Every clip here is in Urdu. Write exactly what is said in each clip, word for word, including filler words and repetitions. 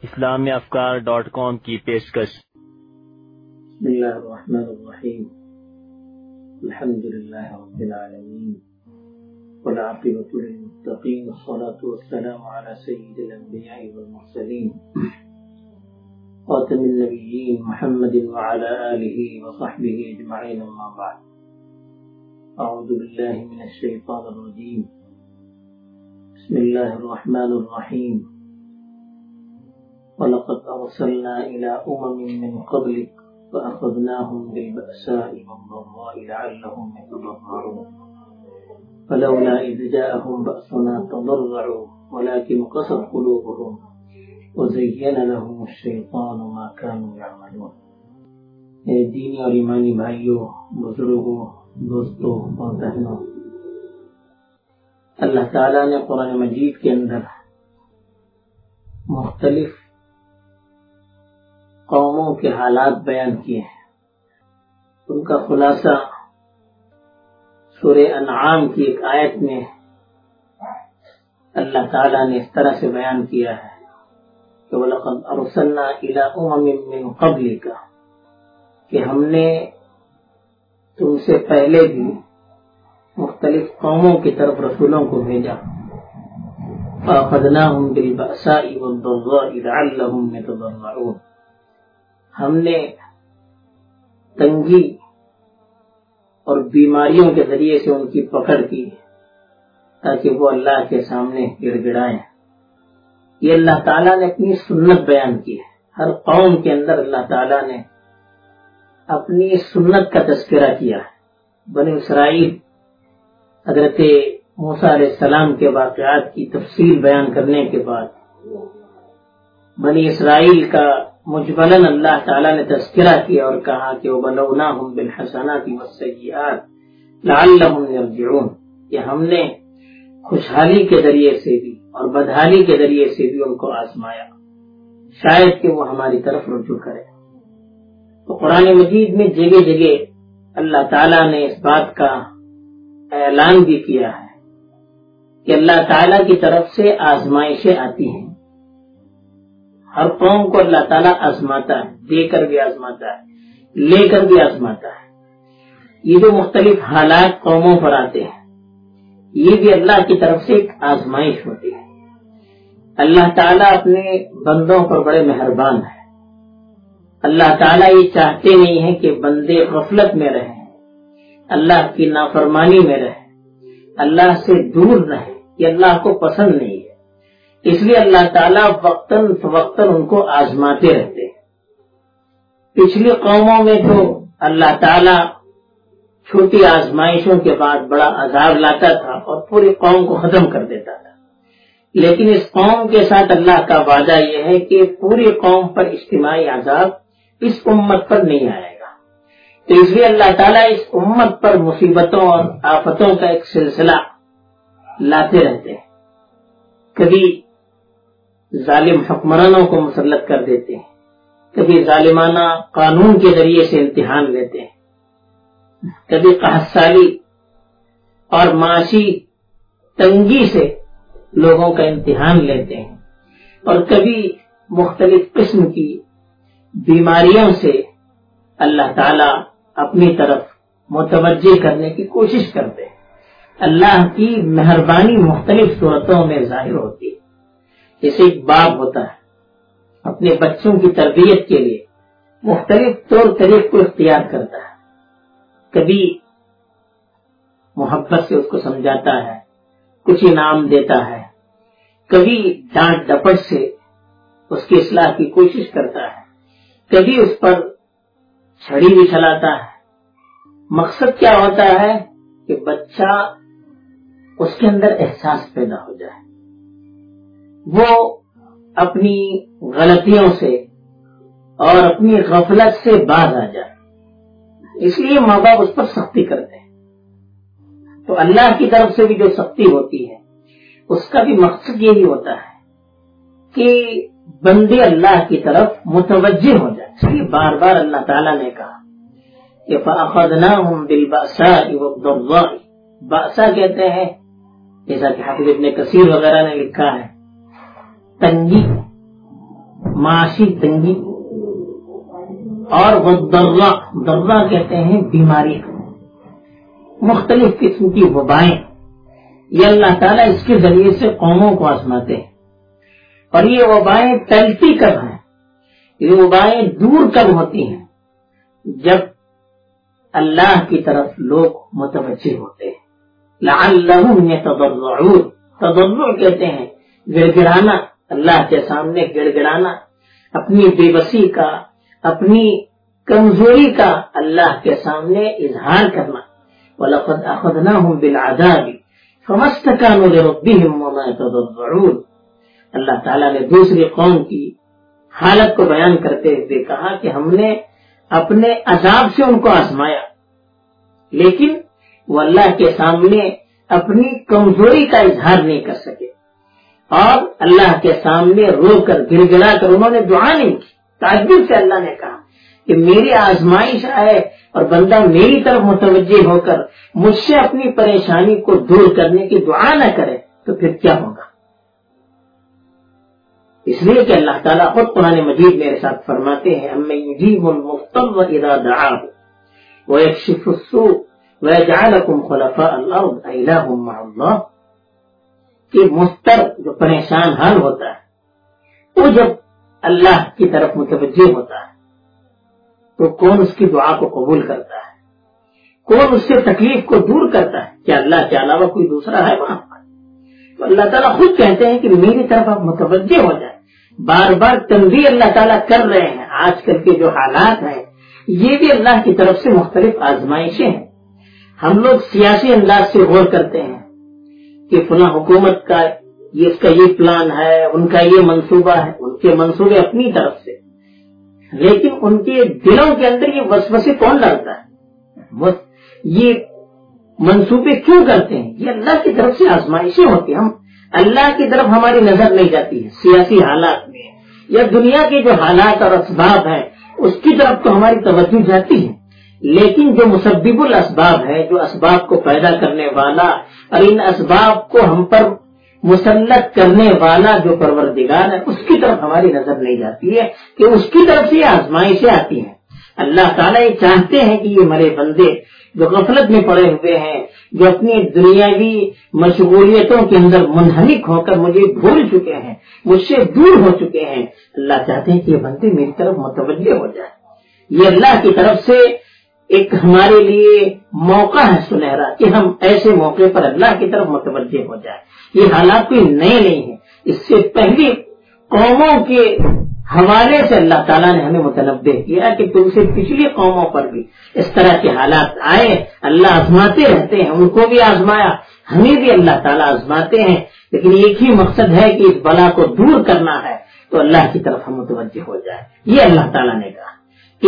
اسلامی افکار ڈاٹ کام کی پیشکش۔ بسم اللہ الرحمن الرحیم، الحمد للہ رب العالمین، والعاقبۃ للمتقین، والصلاة والسلام علی سید الانبیاء والمرسلین، خاتم النبیین محمد وعلی آلہ وصحبہ اجمعین، اما بعد۔ اعوذ باللہ من الشیطان الرجیم، بسم اللہ الرحمن الرحیم، وَلَقَدْ أَرْسَلْنَا إِلَىٰ أُمَمٍ مِّن قَبْلِكَ فَأَخَذْنَاهُمْ بِالْبَأْسَاءِ وَالضَّرَّاءِ لَعَلَّهُمْ يَتَضَرَّعُونَ فَلَوْلَا إِذْ جَاءَهُمْ بَأْسُنَا تَضَرَّعُوا وَلَٰكِنْ قَسَتْ قُلُوبُهُمْ وَزَيَّنَ لَهُمُ الشَّيْطَانُ مَا كَانُوا يَعْمَلُونَ۔ اے دینی اور ایمانی بھائیوں، بزرگوں، دوستوں اور بہنوں، اللہ تعالیٰ نے قرآن مجید کے اندر مختلف قوموں کے حالات بیان کیے ہیں۔ ان کا خلاصہ سورہ انعام کی ایک آیت میں اللہ تعالیٰ نے اس طرح سے بیان کیا ہے کہ وَلَقَدْ أَرْسَلْنَا إِلَىٰ أُمَمٍ مِّن قَبْلِكَ، کہ ہم نے تم سے پہلے بھی مختلف قوموں کی طرف رسولوں کو بھیجا، فَأَخَذْنَاهُمْ بِالْبَأْسَاءِ وَالضَّرَّاءِ لَعَلَّهُمْ يَتَضَرَّعُونَ، ہم نے تنگی اور بیماریوں کے ذریعے سے ان کی پکڑ کی تاکہ وہ اللہ کے سامنے گڑ گڑائیں۔ یہ اللہ تعالیٰ نے اپنی سنت بیان کی ہے۔ ہر قوم کے اندر اللہ تعالیٰ نے اپنی سنت کا تذکرہ کیا ہے۔ بنی اسرائیل حضرت موسیٰ علیہ السلام کے واقعات کی تفصیل بیان کرنے کے بعد بنی اسرائیل کا مجملاً اللہ تعالیٰ نے تذکرہ کیا اور کہا کہ وَبَلَوْنَاهُمْ بِالْحَسَنَاتِ وَالسَّيِّئَاتِ لَعَلَّهُمْ يَرْجِعُونَ، کہ ہم نے خوشحالی کے ذریعے سے بھی اور بدحالی کے ذریعے سے بھی ان کو آزمایا، شاید کہ وہ ہماری طرف رجوع کرے۔ تو قرآن مجید میں جگہ جگہ اللہ تعالیٰ نے اس بات کا اعلان بھی کیا ہے کہ اللہ تعالیٰ کی طرف سے آزمائشیں آتی ہیں۔ ہر قوم کو اللہ تعالیٰ آزماتا ہے، دے کر بھی آزماتا ہے، لے کر بھی آزماتا ہے۔ یہ جو مختلف حالات قوموں پر آتے ہیں، یہ بھی اللہ کی طرف سے ایک آزمائش ہوتی ہے۔ اللہ تعالیٰ اپنے بندوں پر بڑے مہربان ہے۔ اللہ تعالیٰ یہ چاہتے نہیں ہیں کہ بندے غفلت میں رہیں، اللہ کی نافرمانی میں رہیں، اللہ سے دور رہیں، یہ اللہ کو پسند نہیں ہے۔ اس لیے اللہ تعالیٰ وقتاً فوقتاً ان کو آزماتے رہتے ہیں۔ پچھلی قوموں میں تو اللہ تعالیٰ چھوٹی آزمائشوں کے بعد بڑا عذاب لاتا تھا اور پوری قوم کو ختم کر دیتا تھا، لیکن اس قوم کے ساتھ اللہ کا وعدہ یہ ہے کہ پوری قوم پر اجتماعی عذاب اس امت پر نہیں آئے گا۔ تو اس لیے اللہ تعالیٰ اس امت پر مصیبتوں اور آفتوں کا ایک سلسلہ لاتے رہتے ہیں۔ کبھی ظالم حکمرانوں کو مسلط کر دیتے ہیں، کبھی ظالمانہ قانون کے ذریعے سے امتحان لیتے ہیں، کبھی قحط سالی اور معاشی تنگی سے لوگوں کا امتحان لیتے ہیں، اور کبھی مختلف قسم کی بیماریوں سے اللہ تعالیٰ اپنی طرف متوجہ کرنے کی کوشش کرتے ہیں۔ اللہ کی مہربانی مختلف صورتوں میں ظاہر ہوتی ہے۔ جیسے ایک باپ ہوتا ہے، اپنے بچوں کی تربیت کے لیے مختلف طور طریق کو اختیار کرتا ہے، کبھی محبت سے اس کو سمجھاتا ہے، کچھ انعام دیتا ہے، کبھی ڈانٹ ڈپٹ سے اس کی اصلاح کی کوشش کرتا ہے، کبھی اس پر چھڑی بھی چلاتا ہے۔ مقصد کیا ہوتا ہے کہ بچہ اس کے اندر احساس پیدا ہو جائے، وہ اپنی غلطیوں سے اور اپنی غفلت سے باز آ جائے۔ اس لیے ماں باپ اس پر سختی کرتے ہیں۔ تو اللہ کی طرف سے بھی جو سختی ہوتی ہے اس کا بھی مقصد یہی ہوتا ہے کہ بندے اللہ کی طرف متوجہ ہو جائے۔ اس لیے بار بار اللہ تعالیٰ نے کہا کہ فَأَخَذْنَاهُمْ بِالْبَأْسَاءِ وَالضَّرَّاءِ، بأسا کہتے ہیں، جیسا کہ حافظ ابن کثیر وغیرہ نے لکھا ہے، تنگی معاشی تنگی، اور وہ درہ درہ کہتے ہیں بیماری، مختلف قسم کی وبائیں، یہ اللہ تعالیٰ اس کے ذریعے سے قوموں کو آزماتے ہیں. اور یہ وبائیں ٹلتی کب ہیں، یہ وبائیں دور کب ہوتی ہیں؟ جب اللہ کی طرف لوگ متوجہ ہوتے ہیں. لعلہم یتضرعون، تضرع کہتے ہیں گڑ گڑانا، اللہ کے سامنے گڑ گڑانا، اپنی بے بسی کا، اپنی کمزوری کا اللہ کے سامنے اظہار کرنا. وَلَقَدْ أَخَذْنَاهُمْ بِالْعَذَابِ فَمَا اسْتَكَانُوا لِرَبِّهِمْ وَمَا يَتَضَرَّعُونَ. اللہ تعالیٰ نے دوسری قوم کی حالت کو بیان کرتے ہوئے کہا کہ ہم نے اپنے عذاب سے ان کو آزمایا، لیکن وہ اللہ کے سامنے اپنی کمزوری کا اظہار نہیں کر سکے، اور اللہ کے سامنے رو کر گڑ گڑا کر انہوں نے دعا نہیں کی. تعجب سے اللہ نے کہا کہ میری آزمائش آئے اور بندہ میری طرف متوجہ ہو کر مجھ سے اپنی پریشانی کو دور کرنے کی دعا نہ کرے تو پھر کیا ہوگا. اس لیے کہ اللہ تعالیٰ خود قرآن مجید میرے ساتھ فرماتے ہیں اَمَّن يُجِيبُ الْمُضْطَرَّ إِذَا دَعَاهُ وَيَكْشِفُ السُّوءَ وَيَجْعَلُكُمْ خُلَفَاءَ الْأَرْضِ أَإِلَٰهٌ مَّعَ اللَّهِ، کہ مضطر جو پریشان حال ہوتا ہے وہ جب اللہ کی طرف متوجہ ہوتا ہے تو کون اس کی دعا کو قبول کرتا ہے، کون اس سے تکلیف کو دور کرتا ہے؟ کیا اللہ کے علاوہ کوئی دوسرا ہے وہاں پر؟ تو اللہ تعالیٰ خود کہتے ہیں کہ میری طرف آپ متوجہ ہو جائیں. بار بار تنبیہ اللہ تعالیٰ کر رہے ہیں. آج کل کے جو حالات ہیں یہ بھی اللہ کی طرف سے مختلف آزمائشیں ہیں. ہم لوگ سیاسی انداز سے غور کرتے ہیں کہ فلاں حکومت کا یہ اس کا یہ پلان ہے، ان کا یہ منصوبہ ہے، ان کے منصوبے اپنی طرف سے، لیکن ان کے دلوں کے اندر یہ وسوسے کون ڈالتا ہے؟ یہ منصوبے کیوں کرتے ہیں؟ یہ اللہ کی طرف سے آزمائشیں ہوتی ہیں. ہم اللہ کی طرف ہماری نظر نہیں جاتی ہے سیاسی حالات میں، یا دنیا کے جو حالات اور اسباب ہیں اس کی طرف تو ہماری توجہ جاتی ہے، لیکن جو مسبب الاسباب ہے، جو اسباب کو پیدا کرنے والا اور ان اسباب کو ہم پر مسلط کرنے والا جو پروردگار ہے اس کی طرف ہماری نظر نہیں جاتی ہے کہ اس کی طرف سے آزمائشیں آتی ہیں. اللہ تعالیٰ یہ چاہتے ہیں کہ یہ مرے بندے جو غفلت میں پڑے ہوئے ہیں، جو اپنی دنیاوی مشغولیتوں کے اندر منہمک ہو کر مجھے بھول چکے ہیں، مجھ سے دور ہو چکے ہیں، اللہ چاہتے ہیں کہ یہ بندے میری طرف متوجہ ہو جائیں. یہ اللہ کی طرف سے ایک ہمارے لیے موقع ہے سنہرا کہ ہم ایسے موقع پر اللہ کی طرف متوجہ ہو جائیں. یہ حالات کوئی نئے نہیں ہیں، اس سے پہلی قوموں کے حوالے سے اللہ تعالیٰ نے ہمیں متنبہ کیا کہ تم سے پچھلی قوموں پر بھی اس طرح کے حالات آئے. اللہ آزماتے رہتے ہیں، ان کو بھی آزمایا، ہمیں بھی اللہ تعالیٰ آزماتے ہیں، لیکن ایک ہی مقصد ہے کہ اس بلا کو دور کرنا ہے تو اللہ کی طرف ہم متوجہ ہو جائے. یہ اللہ تعالیٰ نے کہا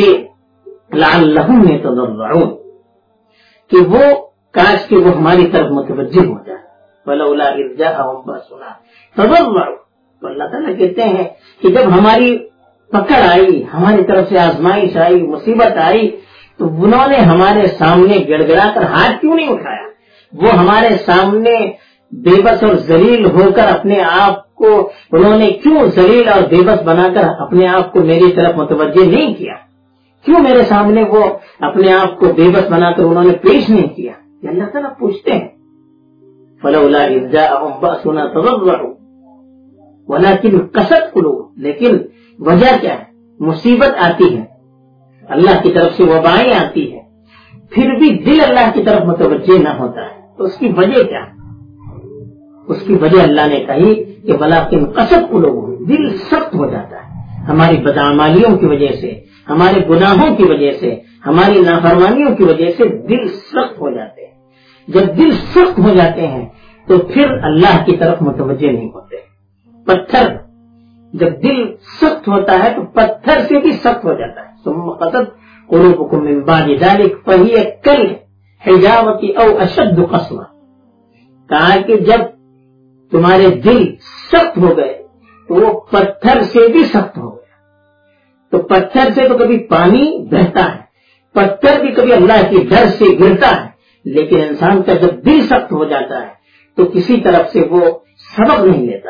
کہ لعلہم یتضرعون، کہ وہ کاش کہ وہ ہماری طرف متوجہ ہو جائے. ولولا اذ جاءہم بأسنا تضرعوا، تو اللہ تعالیٰ کہتے ہیں کہ جب ہماری پکڑ آئی، ہماری طرف سے آزمائش آئی، مصیبت آئی، تو انہوں نے ہمارے سامنے گڑ گڑا کر ہاتھ کیوں نہیں اٹھایا؟ وہ ہمارے سامنے بے بس اور ذلیل ہو کر اپنے آپ کو انہوں نے کیوں ذلیل اور بے بس بنا کر اپنے آپ کو میری طرف متوجہ نہیں کیا؟ کیوں میرے سامنے وہ اپنے آپ کو بے بس بنا کر انہوں نے پیش نہیں کیا؟ یہ اللہ تعالیٰ پوچھتے ہیں. فلولا اذ جاءہم بأسنا تضرعوا ولكن قست قلوبهم، لیکن وجہ کیا ہے؟ مصیبت آتی ہے، اللہ کی طرف سے وبائیں آتی ہیں، پھر بھی دل اللہ کی طرف متوجہ نہ ہوتا ہے. تو اس کی وجہ کیا؟ اس کی وجہ اللہ نے کہی کہ ولكن قست قلوبهم، دل سخت ہو جاتا ہے ہماری بدعمالیوں کی وجہ سے، ہمارے گناہوں کی وجہ سے، ہماری نافرمانیوں کی وجہ سے دل سخت ہو جاتے ہیں. جب دل سخت ہو جاتے ہیں تو پھر اللہ کی طرف متوجہ نہیں ہوتے. پتھر جب دل سخت ہوتا ہے تو پتھر سے بھی سخت ہو جاتا ہے. ثم قست قلوبكم من بعد ذلك فهي كالحجارة او اشد قسوة، کہا کہ جب تمہارے دل سخت ہو گئے تو وہ پتھر سے بھی سخت ہو گیا. تو پتھر سے تو کبھی پانی بہتا ہے، پتھر بھی کبھی اللہ کے ڈر سے گرتا ہے، لیکن انسان کا جب دل سخت ہو جاتا ہے تو کسی طرف سے وہ سبق نہیں لیتا ہے.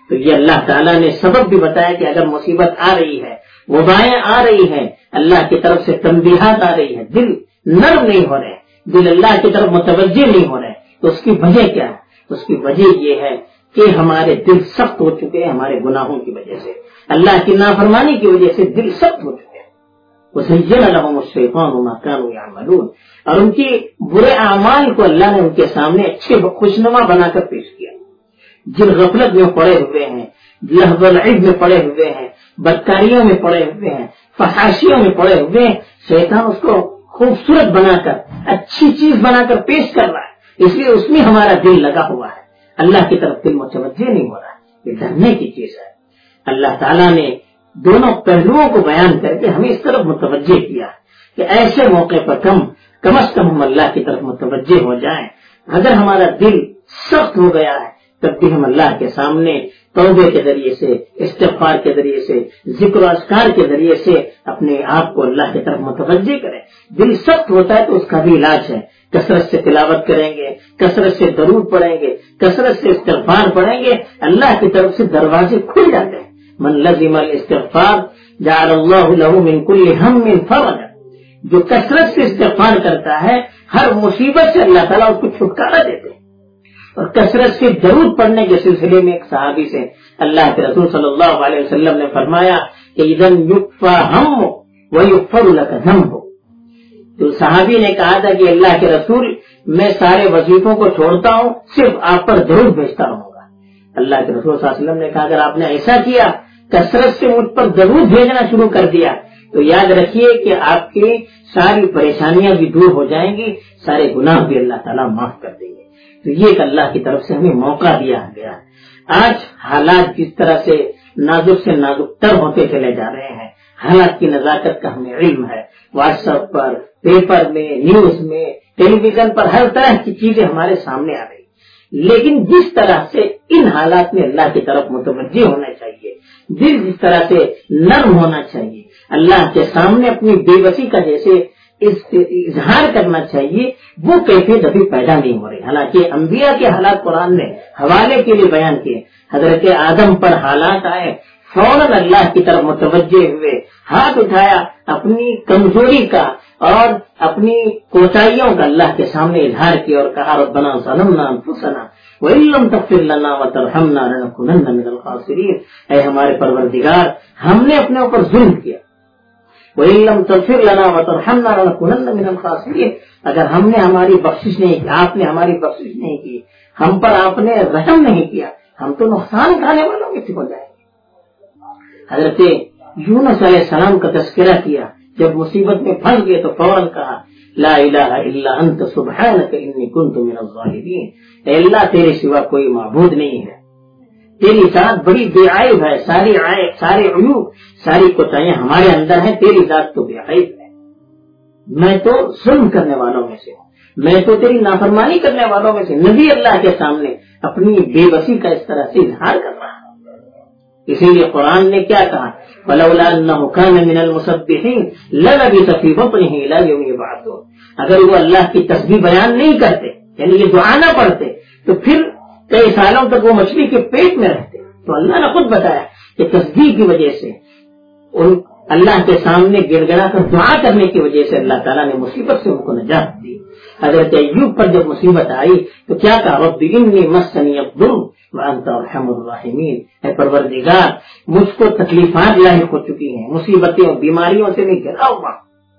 تو یہ اللہ تعالیٰ نے سبب بھی بتایا کہ اگر مصیبت آ رہی ہے، وبائیں آ رہی ہیں، اللہ کی طرف سے تنبیہات آ رہی ہے، دل نرم نہیں ہو رہے، دل اللہ کی طرف متوجہ نہیں ہو رہے، تو اس کی وجہ کیا ہے؟ اس کی وجہ یہ ہے کہ ہمارے دل سخت ہو چکے ہیں ہمارے گناہوں کی وجہ سے، اللہ کی نافرمانی کی وجہ سے دل سخت ہو چکے ہیں۔ وَزَيَّنَ لَهُمُ الشَّيْطَانُ مَا كَانُوا يَعْمَلُونَ، اور ان کی برے اعمال کو اللہ نے ان کے سامنے اچھے خوشنما بنا کر پیش کیا۔ جن غفلت میں پڑے ہوئے ہیں، لہو العب میں پڑے ہوئے ہیں، بدکاریوں میں پڑے ہوئے ہیں، فحاشیوں میں پڑے ہوئے ہیں، شیطان اس کو خوبصورت بنا کر اچھی چیز بنا کر پیش کر رہا ہے، اس لیے اس میں ہمارا دل لگا ہوا ہے، اللہ کی طرف دل متوجہ نہیں ہو رہا ہے، یہ ڈرنے کی چیز ہے۔ اللہ تعالیٰ نے دونوں پہلوؤں کو بیان کر کے ہمیں اس طرف متوجہ کیا کہ ایسے موقع پر کم کم از کم ہم اللہ کی طرف متوجہ ہو جائیں۔ اگر ہمارا دل سخت ہو گیا ہے تب بھی ہم اللہ کے سامنے توبے کے ذریعے سے، استغفار کے ذریعے سے، ذکر و اذکار کے ذریعے سے اپنے آپ کو اللہ کی طرف متوجہ کریں۔ دل سخت ہوتا ہے تو اس کا بھی علاج ہے، کثرت سے تلاوت کریں گے، کثرت سے درود پڑھیں گے، کثرت سے استغفار پڑھیں گے، اللہ کی طرف سے دروازے کھل جاتے ہیں۔ من لزم الاستغفار جعل اللہ له من كل هم فرجا، جو کثرت سے استغفار کرتا ہے ہر مصیبت سے اللہ تعالیٰ اس کو چھٹکارا دیتے ہیں۔ اور کثرت سے درود پڑھنے کے سلسلے میں ایک صحابی سے اللہ کے رسول صلی اللہ علیہ وسلم نے فرمایا کہ اذن یکفی ہم ویغفر لک ذنب، تو صحابی نے کہا تھا کہ اللہ کے رسول میں سارے وظیفوں کو چھوڑتا ہوں، صرف آپ پر درود بھیجتا رہوں گا۔ اللہ کے رسول صلی اللہ علیہ وسلم نے کہا اگر آپ نے ایسا کیا، کثرت سے مجھ پر درود بھیجنا شروع کر دیا، تو یاد رکھیے کہ آپ کی ساری پریشانیاں بھی دور ہو جائیں گی، سارے گناہ بھی اللہ تعالیٰ معاف کر دیں گے۔ تو یہ ایک اللہ کی طرف سے ہمیں موقع دیا گیا۔ آج حالات جس طرح سے نازک سے نازک تر ہوتے چلے جا رہے ہیں، حالات کی نزاکت کا ہمیں علم ہے، واٹس ایپ پر، پیپر میں، نیوز میں، ٹیلی ویژن پر ہر طرح کی چیزیں ہمارے سامنے آ رہی، لیکن جس طرح سے ان حالات میں اللہ کی طرف متوجہ ہونا چاہیے، دل جس طرح سے نرم ہونا چاہیے، اللہ کے سامنے اپنی بے بسی کا جیسے اظہار کرنا چاہیے، وہ کیفیت ابھی پیدا نہیں ہو رہی۔ حالانکہ انبیاء کے حالات قرآن نے حوالے کے لیے بیان کیے، حضرت آدم پر حالات آئے، فوراً اللہ کی طرف متوجہ ہوئے، ہاتھ اٹھایا، اپنی کمزوری کا اور اپنی کوتاہیوں کا اللہ کے سامنے اظہار کیا اور کہا ربنا ظلمنا انفسنا وَإِن لَّمْ تَغْفِرْ لَنَا وَتَرْحَمْنَا لَنَكُونَنَّ مِنَ الْخَاسِرِينَ، اے ہمارے پروردگار ہم نے اپنے اوپر ظلم کیا، وَإِن لَّمْ تَغْفِرْ لَنَا وَتَرْحَمْنَا لَنَكُونَنَّ مِنَ الْخَاسِرِينَ، اگر ہم نے ہماری بخشش نہیں کی، آپ نے ہماری بخشش نہیں کی، ہم پر آپ نے رحم نہیں کیا، ہم تو نقصان اٹھانے والوں میں سے ہو جائیں گے۔ حضرت یونس علیہ السلام کا تذکرہ کیا، جب مصیبت میں پھنس گئے تو فوراً کہا لا الہ الا انت سبحانک انی کنت من الظالمین، اے اللہ تیرے سوا کوئی معبود نہیں ہے، تیری ذات بڑی بے عیب ہے، ساری عیب، سارے عیوب، ساری کوتاہیاں ہمارے اندر ہیں، تیری ذات تو بے عیب ہے، میں تو ظلم کرنے والوں میں سے ہوں، میں تو تیری نافرمانی کرنے والوں میں سے۔ نبی اللہ کے سامنے اپنی بے بسی کا اس طرح سے اظہار کر رہا ہے۔ اسی لیے قرآن نے کیا کہا فلولا انه كان من المسبحين للبث في بطنه الى يوم يبعثون، اگر وہ اللہ کی تسبیح بیان نہیں کرتے، یعنی یہ دعا نہ پڑھتے، تو پھر کئی سالوں تک وہ مچھلی کے پیٹ میں رہتے۔ تو اللہ نے خود بتایا کہ تسبیح کی وجہ سے، ان اللہ کے سامنے گڑ گڑا کر دعا کرنے کی وجہ سے اللہ تعالیٰ نے مصیبت سے ان کو نجات دی۔ حضرت ایوب پر جب مصیبت آئی تو کیا کہا رب انی مسنی الضر وانت ارحم الراحمین، اے پروردگار مجھ کو تکلیفات لاحق ہو چکی ہیں، مصیبتیں اور بیماریوں سے میں گھرا ہوا،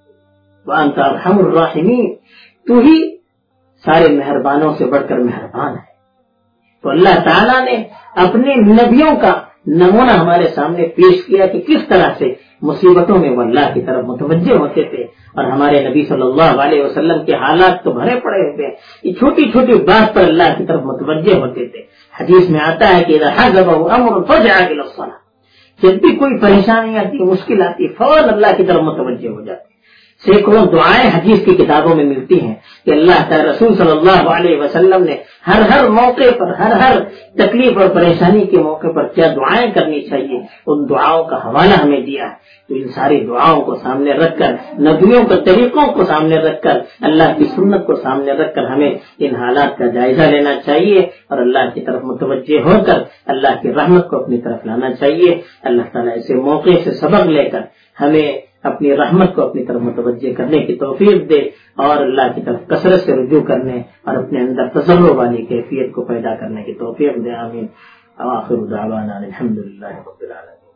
وانت ارحم الراحمین، تو ہی سارے مہربانوں سے بڑھ کر مہربان ہے۔ تو اللہ تعالیٰ نے اپنے نبیوں کا نمونہ ہمارے سامنے پیش کیا کہ کس طرح سے مصیبتوں میں وہ اللہ کی طرف متوجہ ہوتے تھے، اور ہمارے نبی صلی اللہ علیہ وسلم کے حالات تو بھرے پڑے ہوتے ہیں، یہ چھوٹی چھوٹی بات پر اللہ کی طرف متوجہ ہوتے تھے۔ حدیث میں آتا ہے کہ اذا حزبه امر فزع الى الصلاة، جب بھی کوئی پریشانی آتی، مشکل آتی، فوراً اللہ کی طرف متوجہ ہو جاتے۔ سینکڑوں دعائیں حدیث کی کتابوں میں ملتی ہیں کہ اللہ تعالی رسول صلی اللہ علیہ وسلم نے ہر ہر موقع پر ہر ہر تکلیف اور پریشانی کے موقع پر کیا دعائیں کرنی چاہیے، ان دعاؤں کا حوالہ ہمیں دیا ہے۔ تو ان ساری دعاؤں کو سامنے رکھ کر، نبیوں کے طریقوں کو سامنے رکھ کر، اللہ کی سنت کو سامنے رکھ کر ہمیں ان حالات کا جائزہ لینا چاہیے اور اللہ کی طرف متوجہ ہو کر اللہ کی رحمت کو اپنی طرف لانا چاہیے۔ اللہ تعالیٰ ایسے موقع سے سبق لے کر ہمیں اپنی رحمت کو اپنی طرف متوجہ کرنے کی توفیق دے اور اللہ کی طرف کثرت سے رجوع کرنے اور اپنے اندر تضرع والی کیفیت کو پیدا کرنے کی توفیق دے۔ آمین۔ آخر دعوانا الحمدللہ رب العالمین۔